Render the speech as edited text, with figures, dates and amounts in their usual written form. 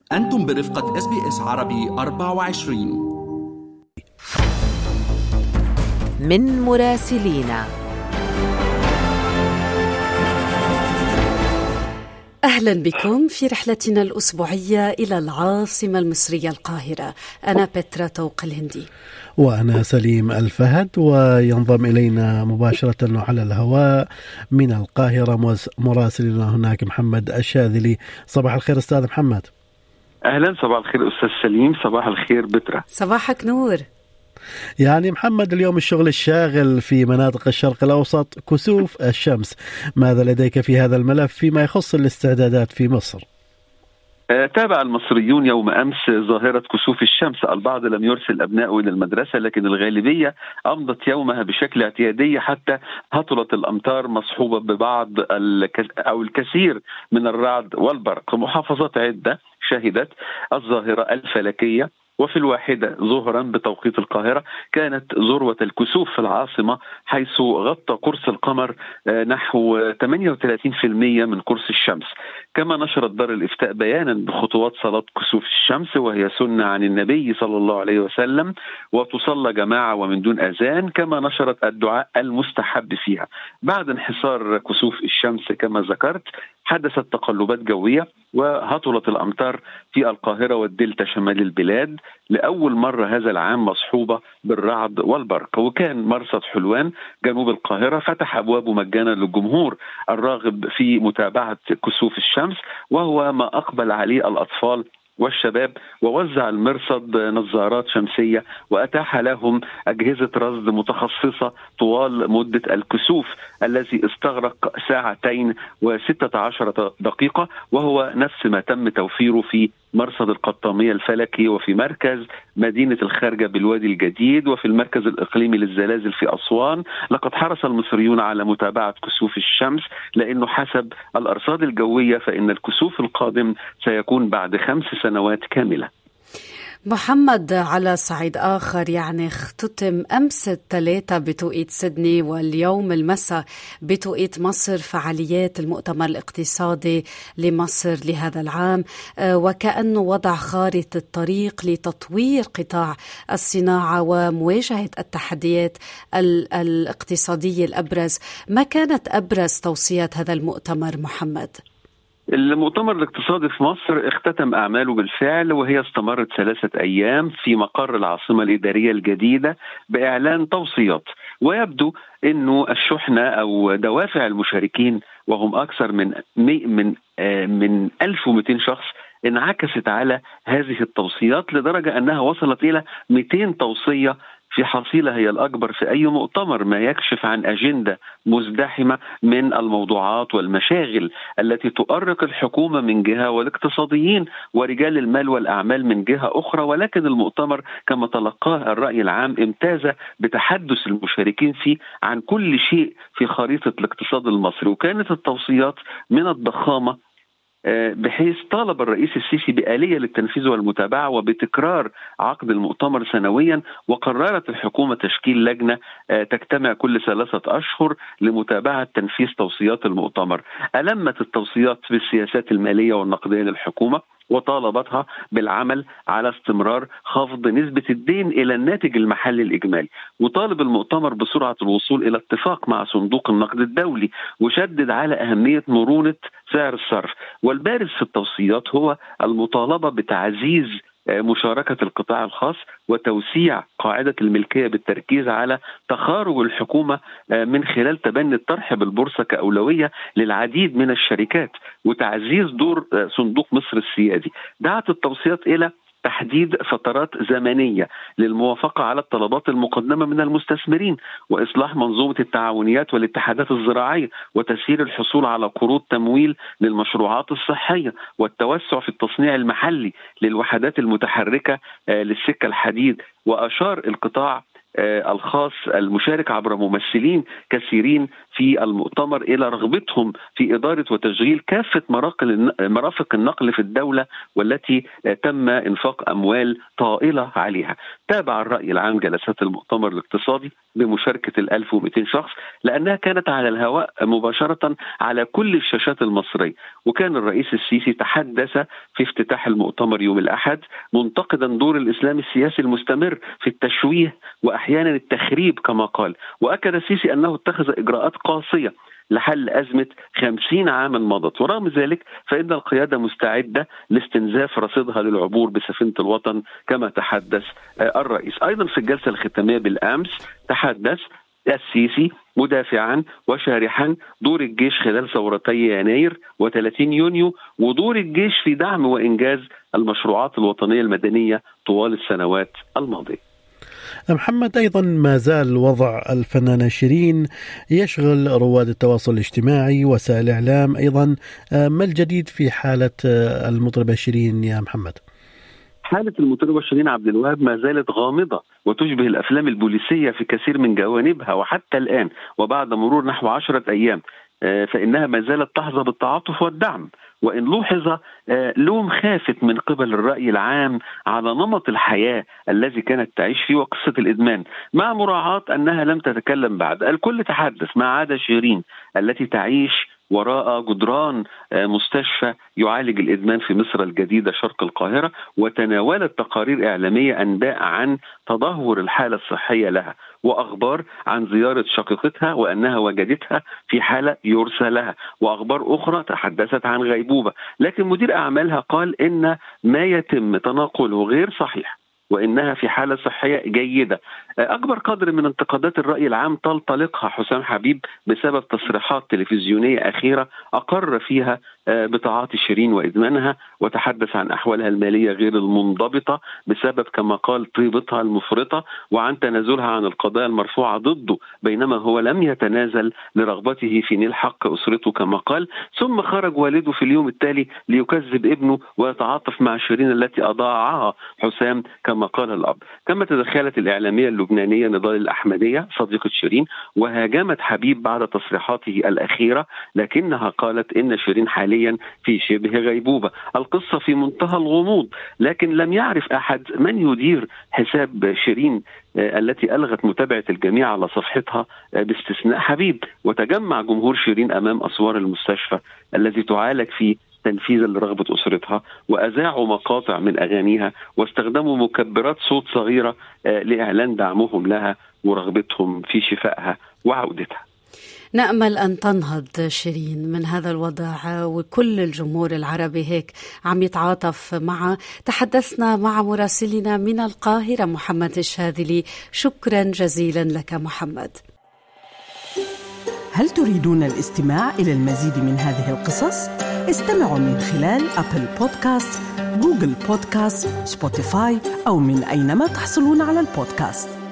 أنتم برفقة SBS عربي 24. من مراسلينا. أهلا بكم في رحلتنا الأسبوعية إلى العاصمة المصرية القاهرة. أنا بترا توق الهندي وأنا سليم الفهد، وينضم إلينا مباشرة على الهواء من القاهرة مراسلنا هناك محمد الشاذلي. صباح الخير أستاذ محمد. أهلا، صباح الخير أستاذ سليم. صباح الخير بترا. صباحك نور. يعني محمد، اليوم الشغل الشاغل في مناطق الشرق الأوسط كسوف الشمس، ماذا لديك في هذا الملف فيما يخص الاستعدادات في مصر؟ تابع المصريون يوم أمس ظاهرة كسوف الشمس. البعض لم يرسل أبنائه إلى المدرسة، لكن الغالبية أمضت يومها بشكل اعتيادي، حتى هطلت الأمطار مصحوبة ببعض أو الكثير من الرعد والبرق. محافظات عدة شهدت الظاهرة الفلكية، وفي الواحدة ظهرا بتوقيت القاهرة كانت ذروة الكسوف في العاصمة، حيث غطى قرص القمر نحو 38% من قرص الشمس. كما نشرت دار الإفتاء بيانا بخطوات صلاة كسوف الشمس، وهي سنة عن النبي صلى الله عليه وسلم، وتصلى جماعة ومن دون أذان. كما نشرت الدعاء المستحب فيها. بعد انحسار كسوف الشمس كما ذكرت حدثت تقلبات جوية، وهطلت الأمطار في القاهرة والدلتا شمال البلاد لأول مرة هذا العام مصحوبة بالرعد والبرق. وكان مرصد حلوان جنوب القاهرة فتح أبوابه مجانا للجمهور الراغب في متابعة كسوف الشمس، وهو ما أقبل عليه الأطفال والشباب، ووزع المرصد نظارات شمسية وأتاح لهم أجهزة رصد متخصصة طوال مدة الكسوف الذي استغرق 2:16 دقيقة، وهو نفس ما تم توفيره في مرصد القطامية الفلكي، وفي مركز مدينة الخارجة بالوادي الجديد، وفي المركز الإقليمي للزلازل في أسوان. لقد حرص المصريون على متابعة كسوف الشمس، لأنه حسب الأرصاد الجوية فإن الكسوف القادم سيكون بعد 5 سنوات كاملة. محمد، على صعيد آخر، يعني اختتم أمس الثلاثاء بتوقيت سيدني واليوم المساء بتوقيت مصر فعاليات المؤتمر الاقتصادي لمصر لهذا العام، وكأنه وضع خارطة الطريق لتطوير قطاع الصناعة ومواجهة التحديات الاقتصادية الأبرز. ما كانت أبرز توصيات هذا المؤتمر محمد؟ المؤتمر الاقتصادي في مصر اختتم أعماله بالفعل، وهي استمرت 3 أيام في مقر العاصمة الإدارية الجديدة بإعلان توصيات. ويبدو أنه الشحنة أو دوافع المشاركين، وهم أكثر من 1200 شخص، انعكست على هذه التوصيات لدرجة أنها وصلت إلى 200 توصية في حصيلة هي الأكبر في أي مؤتمر، ما يكشف عن أجندة مزدحمة من الموضوعات والمشاغل التي تؤرق الحكومة من جهة والاقتصاديين ورجال المال والأعمال من جهة أخرى. ولكن المؤتمر كما تلقاه الرأي العام امتاز بتحدث المشاركين فيه عن كل شيء في خريطة الاقتصاد المصري. وكانت التوصيات من الضخامة، بحيث طالب الرئيس السيسي بآلية للتنفيذ والمتابعة وبتكرار عقد المؤتمر سنويا. وقررت الحكومة تشكيل لجنة تجتمع كل 3 أشهر لمتابعة تنفيذ توصيات المؤتمر. ألمت التوصيات بالسياسات المالية والنقدية للحكومة، وطالبتها بالعمل على استمرار خفض نسبة الدين إلى الناتج المحلي الإجمالي. وطالب المؤتمر بسرعة الوصول إلى اتفاق مع صندوق النقد الدولي، وشدد على أهمية مرونة سعر الصرف. والبارز في التوصيات هو المطالبة بتعزيز مشاركة القطاع الخاص وتوسيع قاعدة الملكية بالتركيز على تخارج الحكومة من خلال تبني الطرح بالبورصة كأولوية للعديد من الشركات، وتعزيز دور صندوق مصر السيادي. دعت التوصيات إلى تحديد فترات زمنية للموافقة على الطلبات المقدمة من المستثمرين، وإصلاح منظومة التعاونيات والاتحادات الزراعية، وتسهيل الحصول على قروض تمويل للمشروعات الصحية، والتوسع في التصنيع المحلي للوحدات المتحركة للسكة الحديد. وأشار القطاع الخاص المشارك عبر ممثلين كثيرين في المؤتمر إلى رغبتهم في إدارة وتشغيل كافة مرافق النقل في الدولة، والتي تم إنفاق أموال طائلة عليها. تابع الرأي العام جلسات المؤتمر الاقتصادي بمشاركة 1200 شخص، لأنها كانت على الهواء مباشرة على كل الشاشات المصرية. وكان الرئيس السيسي تحدث في افتتاح المؤتمر يوم الأحد، منتقدا دور الإسلام السياسي المستمر في التشويه وأحيانا التخريب كما قال. وأكد السيسي أنه اتخذ إجراءات قاسية لحل أزمة 50 عاما مضت، ورغم ذلك فإن القيادة مستعدة لاستنزاف رصيدها للعبور بسفينة الوطن كما تحدث الرئيس. أيضا في الجلسة الختامية بالأمس تحدث السيسي مدافعا وشارحا دور الجيش خلال ثورتي يناير و30 يونيو، ودور الجيش في دعم وإنجاز المشروعات الوطنية المدنية طوال السنوات الماضية. محمد، أيضا ما زال وضع الفنانة شيرين يشغل رواد التواصل الاجتماعي وسائل الإعلام. أيضا ما الجديد في حالة المطربة شيرين يا محمد؟ حالة المطربة شيرين عبد الوهاب ما زالت غامضة وتشبه الأفلام البوليسية في كثير من جوانبها، وحتى الآن وبعد مرور نحو 10 أيام فإنها ما زالت تحظى بالتعاطف والدعم، وإن لوحظ لوم خافت من قبل الرأي العام على نمط الحياة الذي كانت تعيش فيه وقصة الإدمان، مع مراعاة أنها لم تتكلم بعد. الكل تحدث ما عدا شيرين التي تعيش وراء جدران مستشفى يعالج الإدمان في مصر الجديدة شرق القاهرة، وتناولت تقارير إعلامية أنباء عن تدهور الحالة الصحية لها، وأخبار عن زيارة شقيقتها وأنها وجدتها في حالة يرثى لها، وأخبار أخرى تحدثت عن غيبوبة. لكن مدير أعمالها قال إن ما يتم تناقله غير صحيح وإنها في حالة صحية جيدة. أكبر قدر من انتقادات الرأي العام تنطلقها حسام حبيب بسبب تصريحات تلفزيونية أخيرة أقر فيها بتعاطي شيرين وإدمانها، وتحدث عن أحوالها المالية غير المنضبطة بسبب كما قال طيبتها المفرطة، وعن تنازلها عن القضايا المرفوعة ضده بينما هو لم يتنازل لرغبته في نيل حق أسرته كما قال. ثم خرج والده في اليوم التالي ليكذب ابنه ويتعاطف مع شيرين التي أضاعها حسام كما قال الأب. كما تدخلت الإعلامية اللبنانية نضال الأحمدية صديقة شيرين وهاجمت حبيب بعد تصريحاته الأخيرة، لكنها قالت إن شيرين حاليا في شبه غيبوبة. القصة في منتهى الغموض، لكن لم يعرف أحد من يدير حساب شيرين التي ألغت متابعة الجميع على صفحتها باستثناء حبيب، وتجمع جمهور شيرين أمام أسوار المستشفى الذي تعالج فيه تنفيذا لرغبة أسرتها، وأذاعوا مقاطع من أغانيها واستخدموا مكبرات صوت صغيرة لإعلان دعمهم لها ورغبتهم في شفائها وعودتها. نأمل أن تنهض شيرين من هذا الوضع، وكل الجمهور العربي هيك عم يتعاطف معه. تحدثنا مع مراسلنا من القاهرة محمد الشاذلي. شكرا جزيلا لك محمد. هل تريدون الاستماع إلى المزيد من هذه القصص؟ استمعوا من خلال أبل بودكاست، جوجل بودكاست، سبوتيفاي أو من أينما تحصلون على البودكاست.